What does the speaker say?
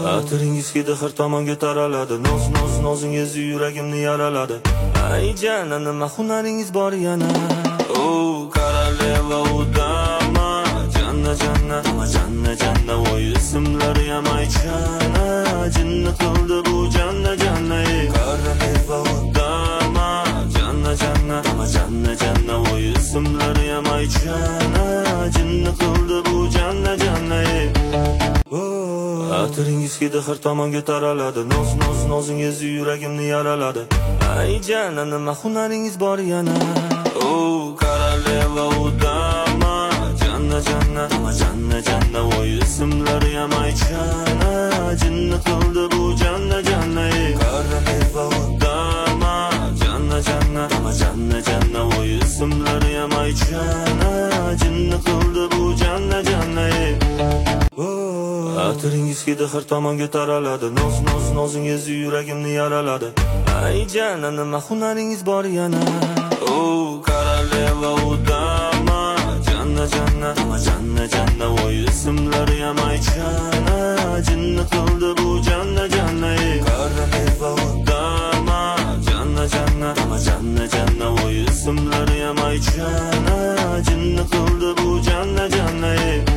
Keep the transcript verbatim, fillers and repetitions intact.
Atiringiz hidi har tomonga taraladi. Noz noz nozingiz yuragimni yaraladi. Ay jana nima hunaringiz bor yana. O koroleva udama janna janna janna janna voy ismlari ham aytishana. Jinni qildi bu janna janna. Koroleva udama janna janna janna janna voy ismlari ham aytishana. Jinni qildi bu janna janna. Atiringiz hidi har tomonga taraladi. Noz noz nozingiz yuragimni yaraladi. Ay jana nima hunaringiz bor yana. O koroleva udama janna janna janna janna voy ismlari ham aytishana. Jinni qildi bu janna janna. Koroleva udama janna janna janna janna voy ismlari ham aytishana. Jinni qildi bu janna janna. Atiringiz hidi har tomonga taraladi. Noz noz nozingiz yuragimni yaraladi. Ay jana nima hunaringiz bor yana. O koroleva udama janna janna janna janna voy ismlari ham aytishana. Jinni qildi bu janna janna. Koroleva udama janna janna janna janna voy ismlari ham aytishana. Jinni qildi bu janna janna.